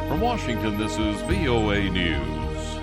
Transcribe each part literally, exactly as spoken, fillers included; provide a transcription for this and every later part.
From Washington, this is V O A News.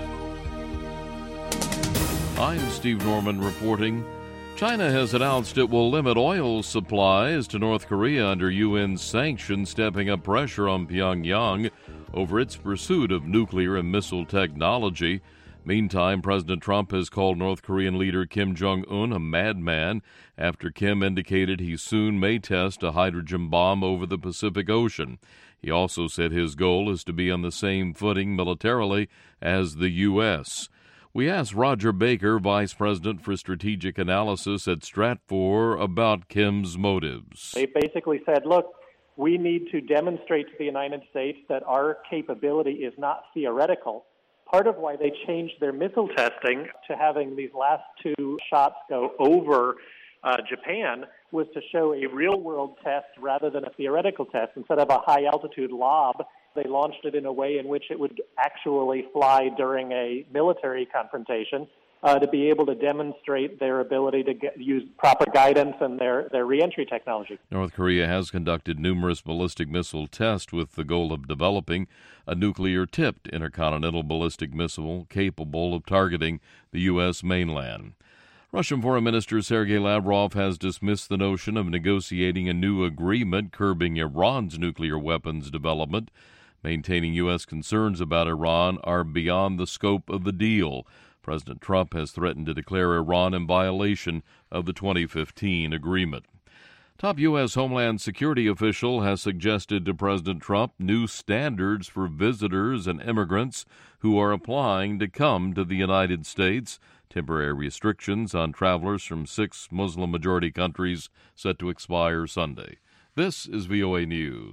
I'm Steve Norman reporting. China has announced it will limit oil supplies to North Korea under U N sanctions, stepping up pressure on Pyongyang over its pursuit of nuclear and missile technology. Meantime, President Trump has called North Korean leader Kim Jong-un a madman after Kim indicated he soon may test a hydrogen bomb over the Pacific Ocean. He also said his goal is to be on the same footing militarily as the U S. We asked Roger Baker, Vice President for Strategic Analysis at Stratfor, about Kim's motives. They basically said, look, we need to demonstrate to the United States that our capability is not theoretical. Part of why they changed their missile testing to having these last two shots go over uh, Japan was to show a real-world test rather than a theoretical test. Instead of a high-altitude lob, they launched it in a way in which it would actually fly during a military confrontation uh, to be able to demonstrate their ability to get, use proper guidance and their, their reentry technology. North Korea has conducted numerous ballistic missile tests with the goal of developing a nuclear-tipped intercontinental ballistic missile capable of targeting the U S mainland. Russian Foreign Minister Sergei Lavrov has dismissed the notion of negotiating a new agreement curbing Iran's nuclear weapons development, maintaining U S concerns about Iran are beyond the scope of the deal. President Trump has threatened to declare Iran in violation of the twenty fifteen agreement. Top U S. Homeland Security official has suggested to President Trump new standards for visitors and immigrants who are applying to come to the United States. Temporary restrictions on travelers from six Muslim-majority countries set to expire Sunday. This is V O A News.